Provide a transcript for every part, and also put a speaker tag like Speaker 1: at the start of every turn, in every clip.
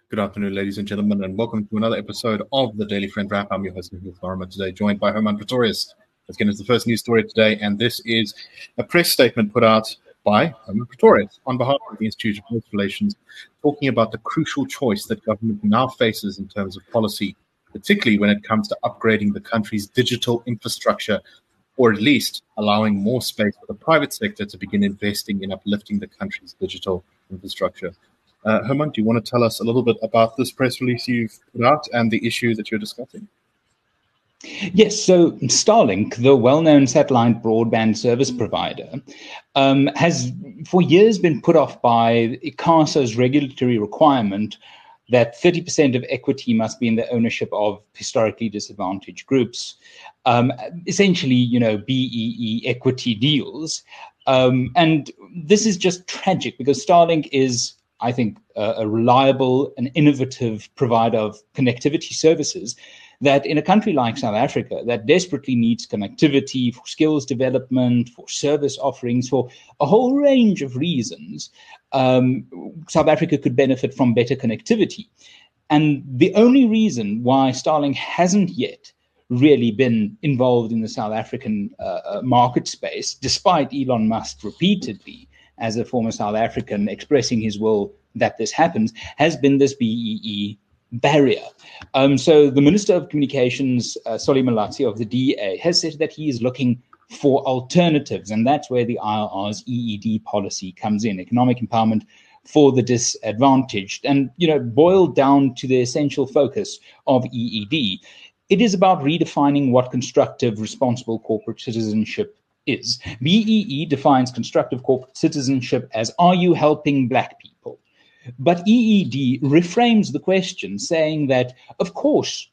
Speaker 1: Good afternoon, ladies and gentlemen, and welcome to another episode of the Daily Friend Wrap. I'm your host, Nicholas Lorimer, today joined by Herman Pretorius. Let's get into the first news story today, and this is a press statement put out by Herman Pretorius on behalf of the Institute of Health Relations, talking about the crucial choice that government now faces in terms of policy, particularly when it comes to upgrading the country's digital infrastructure, or at least allowing more space for the private sector to begin investing in uplifting the country's digital infrastructure. Herman, do you want to tell us a little bit about this press release you've put out and the issue that you're discussing?
Speaker 2: Yes, so Starlink, the well-known satellite broadband service provider, has for years been put off by ICASA's regulatory requirement that 30% of equity must be in the ownership of historically disadvantaged groups, essentially, BEE equity deals. And this is just tragic because Starlink is, I think, a reliable and innovative provider of connectivity services that in a country like South Africa that desperately needs connectivity for skills development, for service offerings, for a whole range of reasons, South Africa could benefit from better connectivity. And the only reason why Starlink hasn't yet really been involved in the South African market space, despite Elon Musk repeatedly, as a former South African, expressing his will that this happens, has been this BEE barrier. So the Minister of Communications, Solly Malatsi of the DA, has said that he is looking for alternatives, and that's where the IRR's EED policy comes in, economic empowerment for the disadvantaged. And, boiled down to the essential focus of EED, it is about redefining what constructive, responsible corporate citizenship is. BEE defines constructive corporate citizenship as, are you helping Black people? But EED reframes the question, saying that, of course,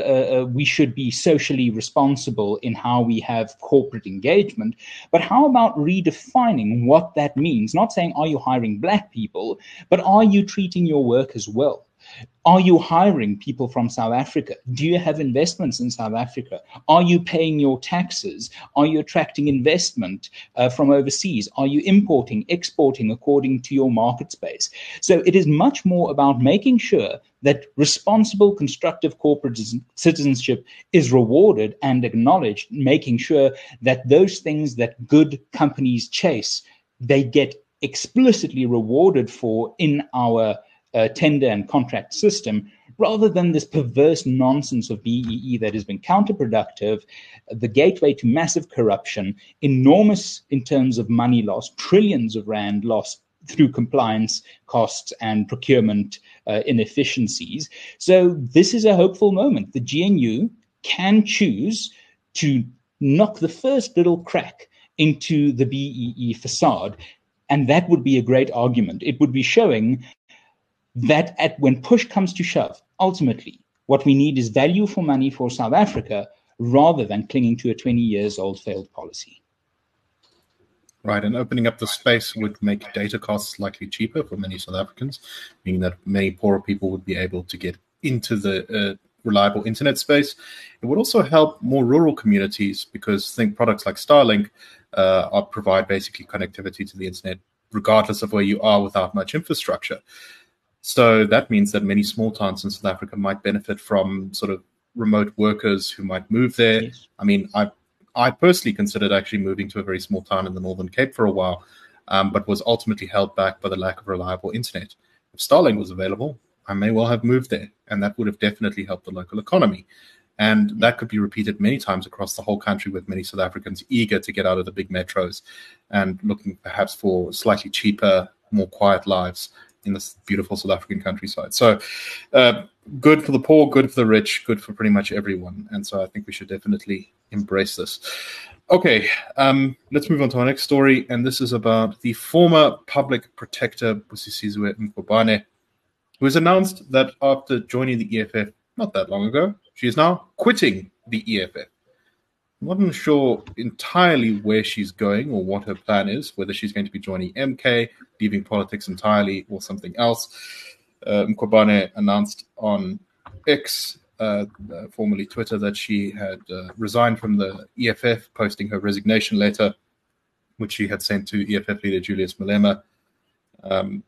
Speaker 2: we should be socially responsible in how we have corporate engagement, but how about redefining what that means? Not saying, are you hiring Black people, but are you treating your workers well? Are you hiring people from South Africa? Do you have investments in South Africa? Are you paying your taxes? Are you attracting investment from overseas? Are you importing, exporting according to your market space? So it is much more about making sure that responsible, constructive corporate citizenship is rewarded and acknowledged, making sure that those things that good companies chase, they get explicitly rewarded for in our tender and contract system, rather than this perverse nonsense of BEE that has been counterproductive, the gateway to massive corruption, enormous in terms of money loss, trillions of rand lost through compliance costs and procurement inefficiencies. So this is a hopeful moment. The GNU can choose to knock the first little crack into the BEE facade, and that would be a great argument. It would be showing that when push comes to shove, ultimately, what we need is value for money for South Africa rather than clinging to a 20 years old failed policy.
Speaker 1: Right, and opening up the space would make data costs likely cheaper for many South Africans, meaning that many poorer people would be able to get into the reliable internet space. It would also help more rural communities because think products like Starlink provide basically connectivity to the internet regardless of where you are without much infrastructure. So that means that many small towns in South Africa might benefit from sort of remote workers who might move there. Yes. I mean, I personally considered actually moving to a very small town in the Northern Cape for a while, but was ultimately held back by the lack of reliable internet. If Starlink was available, I may well have moved there, and that would have definitely helped the local economy. And that could be repeated many times across the whole country, with many South Africans eager to get out of the big metros and looking perhaps for slightly cheaper, more quiet lives in this beautiful South African countryside. So good for the poor, good for the rich, good for pretty much everyone. And so I think we should definitely embrace this. Okay, let's move on to our next story. And this is about the former public protector, Busisizwe Mkhwebane, who has announced that after joining the EFF not that long ago, she is now quitting the EFF. I'm not sure entirely where she's going or what her plan is, whether she's going to be joining MK, leaving politics entirely, or something else. Mkhwebane announced on X, formerly Twitter, that she had resigned from the EFF, posting her resignation letter, which she had sent to EFF leader Julius Malema.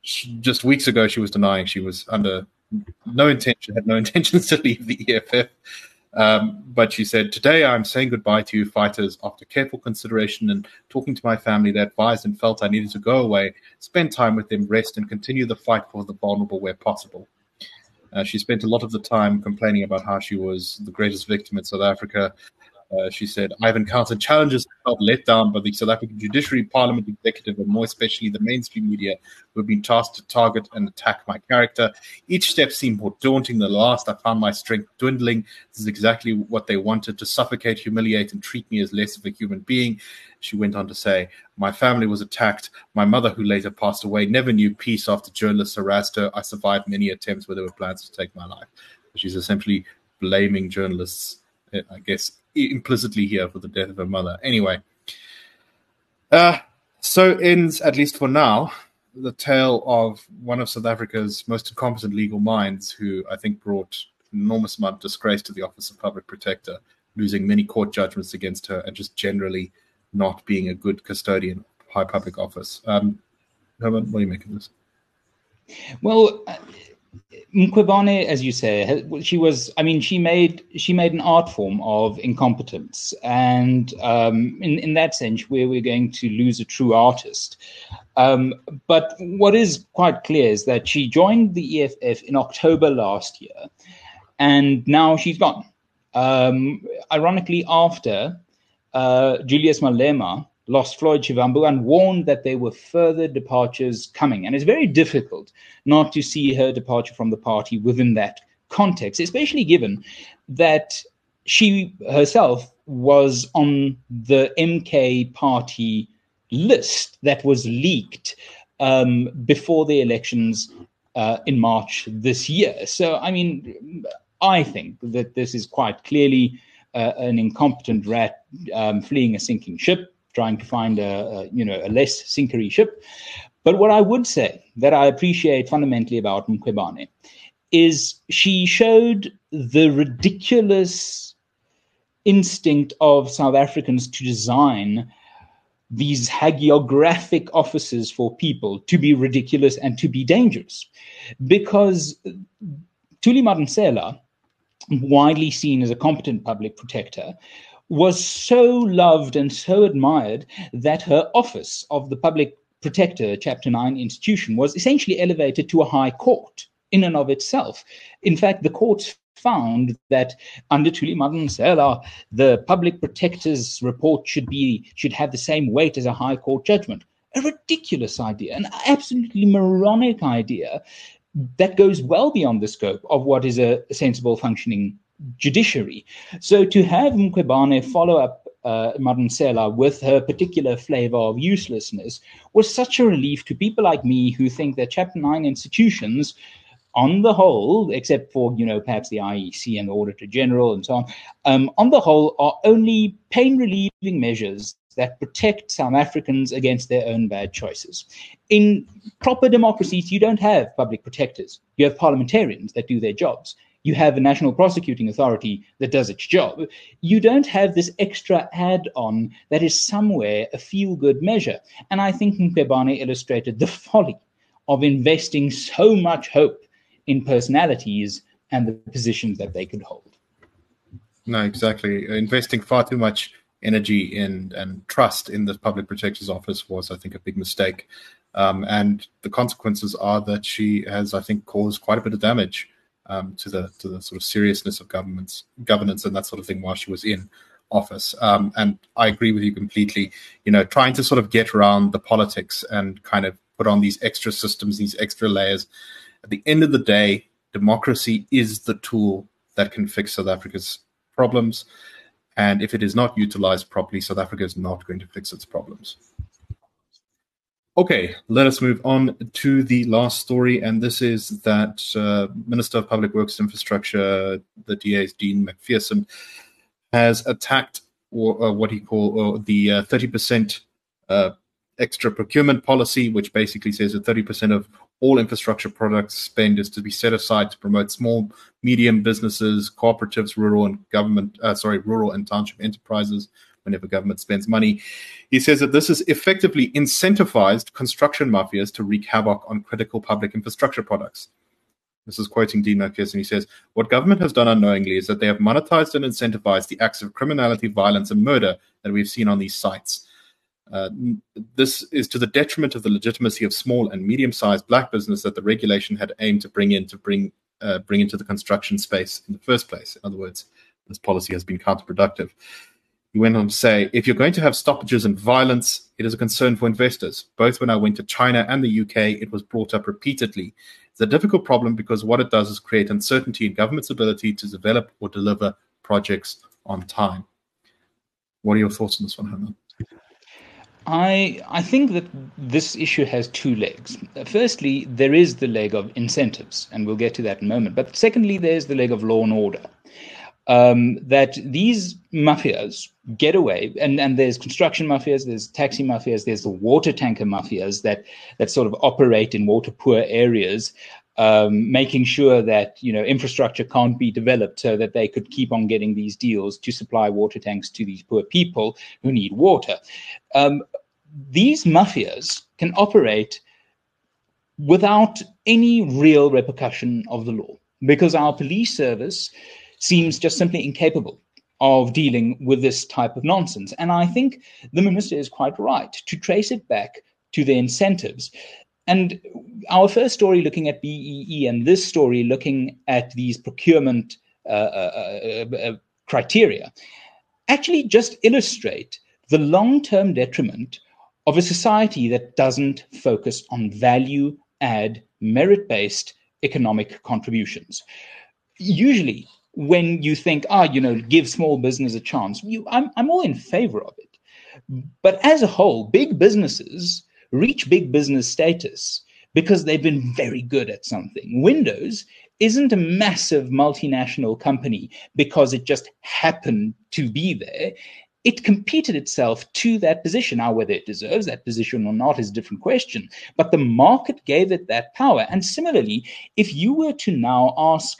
Speaker 1: just weeks ago, she was denying she was under no intention, had no intentions to leave the EFF. But she said, "Today I'm saying goodbye to you fighters. After careful consideration and talking to my family, they advised and felt I needed to go away, spend time with them, rest, and continue the fight for the vulnerable where possible." She spent a lot of the time complaining about how she was the greatest victim in South Africa. She said, "I've encountered challenges and felt let down by the South African judiciary, parliament, executive, and more especially the mainstream media who have been tasked to target and attack my character. Each step seemed more daunting than the last. I found my strength dwindling. This is exactly what they wanted, to suffocate, humiliate, and treat me as less of a human being." She went on to say, "My family was attacked. My mother, who later passed away, never knew peace after journalists harassed her. I survived many attempts where there were plans to take my life." She's essentially blaming journalists, I guess, implicitly here for the death of her mother. Anyway, so ends, at least for now, the tale of one of South Africa's most incompetent legal minds, who I think brought an enormous amount of disgrace to the Office of Public Protector, losing many court judgments against her and just generally not being a good custodian of high public office. Herman, what do you make of this?
Speaker 2: Well, Mkhwebane, as you say, she made an art form of incompetence, and in that sense, we're going to lose a true artist. But what is quite clear is that she joined the EFF in October last year, and now she's gone. Ironically, after Julius Malema lost Floyd Shivambu and warned that there were further departures coming. And it's very difficult not to see her departure from the party within that context, especially given that she herself was on the MK party list that was leaked before the elections in March this year. So, I mean, I think that this is quite clearly an incompetent rat fleeing a sinking ship, trying to find a less sinkery ship. But what I would say that I appreciate fundamentally about Mkhwebane is she showed the ridiculous instinct of South Africans to design these hagiographic offices for people to be ridiculous and to be dangerous. Because Thuli Madonsela, widely seen as a competent public protector, was so loved and so admired that her office of the Public Protector Chapter 9 institution was essentially elevated to a high court in and of itself. In fact, the courts found that under Thuli Madonsela, the Public Protector's report should have the same weight as a high court judgment. A ridiculous idea, an absolutely moronic idea that goes well beyond the scope of what is a sensible functioning judiciary. So to have Mkhwebane follow up Madonsela with her particular flavor of uselessness was such a relief to people like me who think that Chapter 9 institutions, on the whole, except for, perhaps the IEC and the Auditor General and so on the whole, are only pain-relieving measures that protect South Africans against their own bad choices. In proper democracies, you don't have public protectors. You have parliamentarians that do their jobs. You have a national prosecuting authority that does its job. You don't have this extra add-on that is somewhere a feel-good measure. And I think Mkhwebane illustrated the folly of investing so much hope in personalities and the positions that they could hold.
Speaker 1: No, exactly. Investing far too much energy and trust in the Public Protector's Office was, I think, a big mistake. And the consequences are that she has, I think, caused quite a bit of damage to the sort of seriousness of governance and that sort of thing while she was in office. And I agree with you completely. Trying to sort of get around the politics and kind of put on these extra systems, these extra layers. At the end of the day, democracy is the tool that can fix South Africa's problems. And if it is not utilized properly, South Africa is not going to fix its problems. Okay, let us move on to the last story, and this is that Minister of Public Works and Infrastructure, the DA's Dean McPherson, has attacked what he called the 30% extra procurement policy, which basically says that 30% of all infrastructure products spend is to be set aside to promote small, medium businesses, cooperatives, rural and township enterprises, whenever government spends money. He says that this has effectively incentivized construction mafias to wreak havoc on critical public infrastructure products. This is quoting Dean McPherson. He says, what government has done unknowingly is that they have monetized and incentivized the acts of criminality, violence, and murder that we've seen on these sites. This is to the detriment of the legitimacy of small and medium-sized black business that the regulation had aimed to bring into the construction space in the first place. In other words, this policy has been counterproductive. He went on to say, if you're going to have stoppages and violence, it is a concern for investors. Both when I went to China and the UK, it was brought up repeatedly. It's a difficult problem because what it does is create uncertainty in government's ability to develop or deliver projects on time. What are your thoughts on this one, Herman?
Speaker 2: I think that this issue has two legs. Firstly, there is the leg of incentives, and we'll get to that in a moment. But secondly, there's the leg of law and order. That these mafias get away, and there's construction mafias, there's taxi mafias, there's the water tanker mafias that sort of operate in water poor areas, making sure that infrastructure can't be developed so that they could keep on getting these deals to supply water tanks to these poor people who need water. These mafias can operate without any real repercussion of the law because our police service seems just simply incapable of dealing with this type of nonsense. And I think the minister is quite right to trace it back to the incentives. And our first story looking at BEE and this story looking at these procurement criteria actually just illustrate the long-term detriment of a society that doesn't focus on value-add, merit-based economic contributions. Usually, when you think, give small business a chance, I'm all in favor of it. But as a whole, big businesses reach big business status because they've been very good at something. Windows isn't a massive multinational company because it just happened to be there. It competed itself to that position. Now, whether it deserves that position or not is a different question. But the market gave it that power. And similarly, if you were to now ask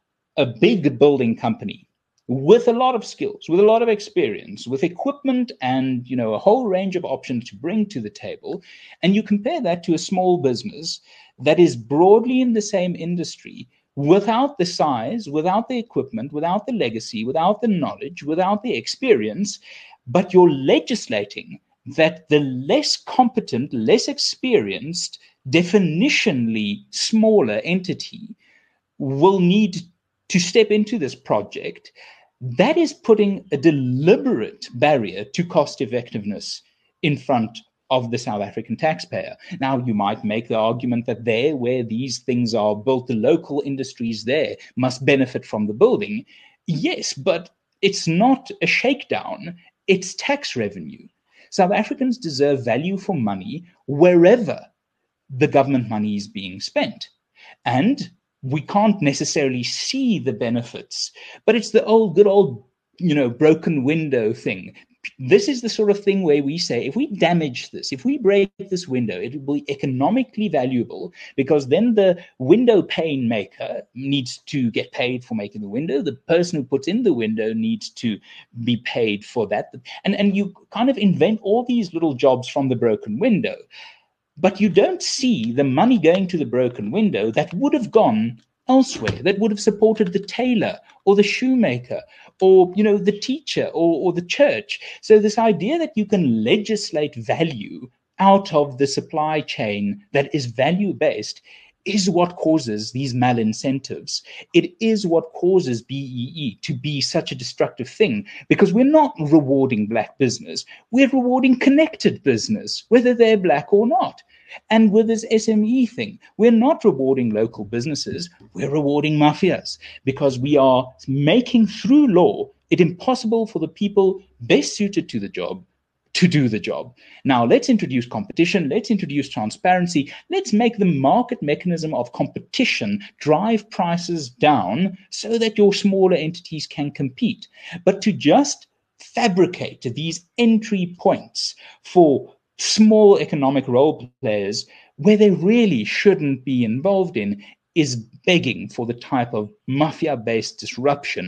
Speaker 2: a big building company with a lot of skills, with a lot of experience, with equipment and a whole range of options to bring to the table, and you compare that to a small business that is broadly in the same industry, without the size, without the equipment, without the legacy, without the knowledge, without the experience, but you're legislating that the less competent, less experienced, definitionally smaller entity will need to step into this project, that is putting a deliberate barrier to cost effectiveness in front of the South African taxpayer. Now, you might make the argument that there where these things are built, the local industries there must benefit from the building. Yes, but it's not a shakedown, it's tax revenue. South Africans deserve value for money wherever the government money is being spent. And we can't necessarily see the benefits, but it's the good old, broken window thing. This is the sort of thing where we say, if we damage this, if we break this window, it will be economically valuable because then the window pane maker needs to get paid for making the window. The person who puts in the window needs to be paid for that. And you kind of invent all these little jobs from the broken window. But you don't see the money going to the broken window that would have gone elsewhere, that would have supported the tailor or the shoemaker or, the teacher or the church. So this idea that you can legislate value out of the supply chain that is value-based is what causes these malincentives. It is what causes BEE to be such a destructive thing, because we're not rewarding black business. We're rewarding connected business, whether they're black or not. And with this SME thing, we're not rewarding local businesses. We're rewarding mafias because we are making, through law, it impossible for the people best suited to the job to do the job. Now, let's introduce competition. Let's introduce transparency. Let's make the market mechanism of competition drive prices down so that your smaller entities can compete. But to just fabricate these entry points for small economic role players where they really shouldn't be involved in is begging for the type of mafia-based disruption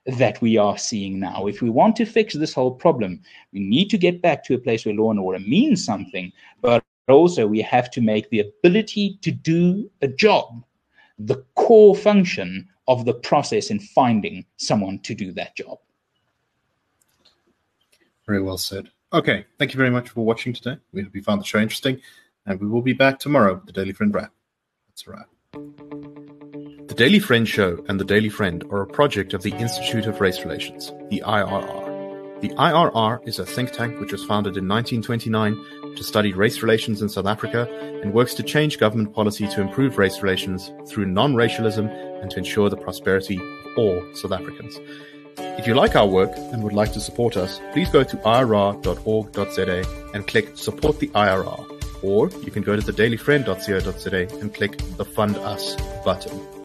Speaker 2: that we are seeing now. If we want to fix this whole problem, we need to get back to a place where law and order means something, but also we have to make the ability to do a job the core function of the process in finding someone to do that job.
Speaker 1: Very well said. Okay, thank you very much for watching today. We hope you found the show interesting, and we will be back tomorrow with the Daily Friend Wrap. That's a wrap. The Daily Friend Show and the Daily Friend are a project of the Institute of Race Relations, the IRR. The IRR is a think tank which was founded in 1929 to study race relations in South Africa and works to change government policy to improve race relations through non-racialism and to ensure the prosperity of all South Africans. If you like our work and would like to support us, please go to irr.org.za and click Support the IRR. Or you can go to thedailyfriend.co.za and click the Fund Us button.